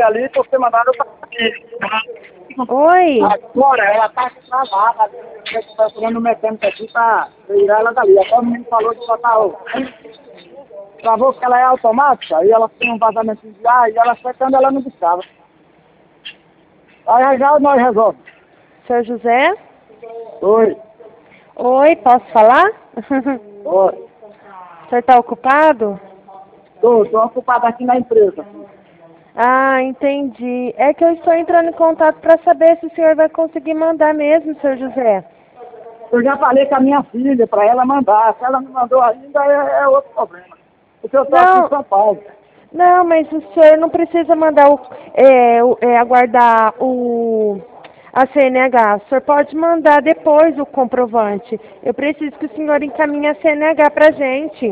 ali por ter mandado eu aqui. Oi? Agora, ela tá travada. Eu tô procurando um mecânico aqui pra tirar ela dali. Até o menino falou que botar o... Travou porque ela é automática, e ela tem um vazamento de ar, e ela secando, ela não buscava. Aí já nós resolve. Senhor José? Oi. Oi, posso falar? Oi. O senhor está ocupado? Tô ocupado aqui na empresa. Ah, entendi. É que eu estou entrando em contato para saber se o senhor vai conseguir mandar mesmo, senhor José. Eu já falei com a minha filha para ela mandar. Se ela não mandou ainda, é outro problema. Porque eu estou aqui em Não, São Paulo. não, mas o senhor não precisa mandar aguardar a CNH. O senhor pode mandar depois o comprovante. Eu preciso que o senhor encaminhe a CNH para a gente.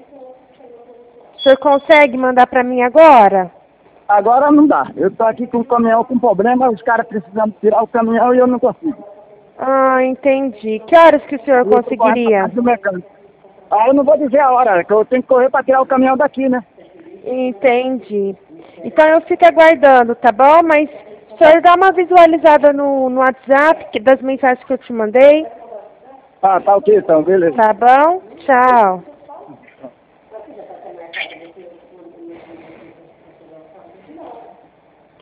O senhor consegue mandar para mim agora? Agora não dá. Eu estou aqui com o caminhão com problema, os caras precisando tirar o caminhão e eu não consigo. Ah, entendi. Que horas que o senhor Eu estou correndo para conseguiria? casa do mecânico. Aí eu não vou dizer a hora, que eu tenho que correr para tirar o caminhão daqui, né? Entendi. Então eu fico aguardando, tá bom? Mas o senhor dá uma visualizada no WhatsApp das mensagens que eu te mandei, Ah, tá ok então, beleza. tá bom? Tchau.